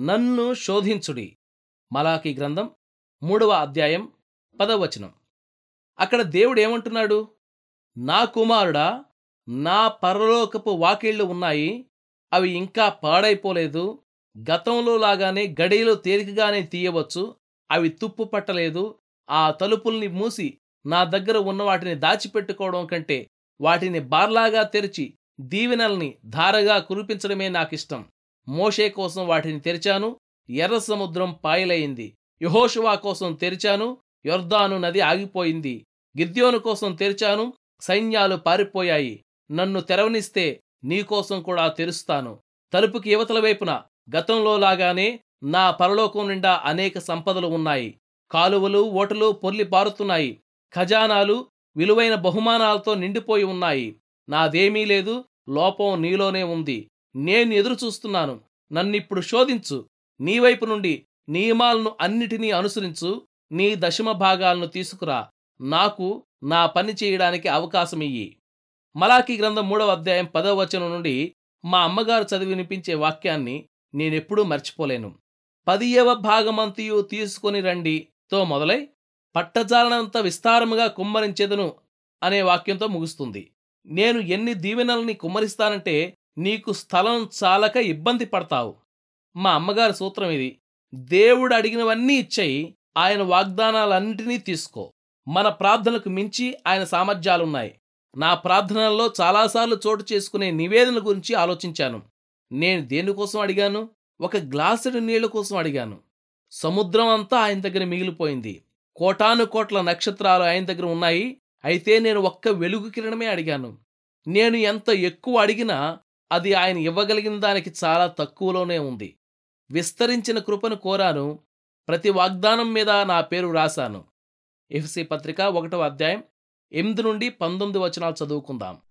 నన్ను శోధించుడి. మలాకీ గ్రంథం 3వ అధ్యాయం 10వ వచనం. అక్కడ దేవుడు ఏమంటున్నాడు? నా కుమారుడా, నా పరలోకపు వాకిళ్లు ఉన్నాయి, అవి ఇంకా పాడైపోలేదు. గతంలో లాగానే గడియలు తేలికగానే తీయవచ్చు, అవి తుప్పు పట్టలేదు. ఆ తలుపుల్ని మూసి నా దగ్గర ఉన్న వాటిని దాచిపెట్టుకోవడం కంటే వాటిని బార్లాగా తెరిచి దీవెనల్ని ధారగా కురిపించడమే నాకిష్టం. మోషే కోసం వాటిని తెరిచాను, ఎర్ర సముద్రం పాయలయింది. యెహోషువ కోసం తెరిచాను, యొర్దాను నది ఆగిపోయింది. గిద్యోను కోసం తెరిచాను, సైన్యాలు పారిపోయాయి. నన్ను తెరవనిస్తే నీకోసం కూడా తెరుస్తాను. తలుపుకి యువతల వైపున గతంలో లాగానే నా పరలోకం నిండా అనేక సంపదలు ఉన్నాయి. కాలువలు ఓటలు పొర్లి పారుతున్నాయి. ఖజానాలు విలువైన బహుమానాలతో నిండిపోయి ఉన్నాయి. నాదేమీ లేదు, లోపం నీలోనే ఉంది. నేను ఎదురు చూస్తున్నాను. నన్నిప్పుడు శోధించు. నీ వైపు నుండి నియమాలను అన్నిటినీ అనుసరించు. నీ దశమ భాగాలను తీసుకురా. నాకు నా పని చేయడానికి అవకాశమియ్యి. మలాకీ గ్రంథం 3వ అధ్యాయం 10వ వచనం నుండి మా అమ్మగారు చదివి వినిపించే వాక్యాన్ని నేనెప్పుడూ మర్చిపోలేను. 10వ భాగమంతయు తీసుకొని రండి తో మొదలై పట్టజాలనంత విస్తారముగా కుమ్మరించెదను అనే వాక్యంతో ముగుస్తుంది. నేను ఎన్ని దీవెనల్ని కుమ్మరిస్తానంటే నీకు స్థలం చాలక ఇబ్బంది పడతావు. మా అమ్మగారి సూత్రం ఇది: దేవుడు అడిగినవన్నీ ఇచ్చేయి, ఆయన వాగ్దానాలన్నింటినీ తీసుకో. మన ప్రార్థనలకు మించి ఆయన సామర్థ్యాలున్నాయి. నా ప్రార్థనల్లో చాలాసార్లు చోటు చేసుకునే నివేదన గురించి ఆలోచించాను. నేను దేనికోసం అడిగాను? ఒక గ్లాసుడు నీళ్ల కోసం అడిగాను. సముద్రం అంతా ఆయన దగ్గర మిగిలిపోయింది. కోటాను కోట్ల నక్షత్రాలు ఆయన దగ్గర ఉన్నాయి. అయితే నేను ఒక్క వెలుగు కిరణమే అడిగాను. నేను ఎంత ఎక్కువ అడిగినా అది ఆయన ఇవ్వగలిగిన దానికి చాలా తక్కువలోనే ఉంది. విస్తరించిన కృపను కోరాను. ప్రతి వాగ్దానం మీద నా పేరు రాశాను. ఎఫెసీ పత్రిక 1వ అధ్యాయం 8 నుండి 19 వచనాలు చదువుకుందాం.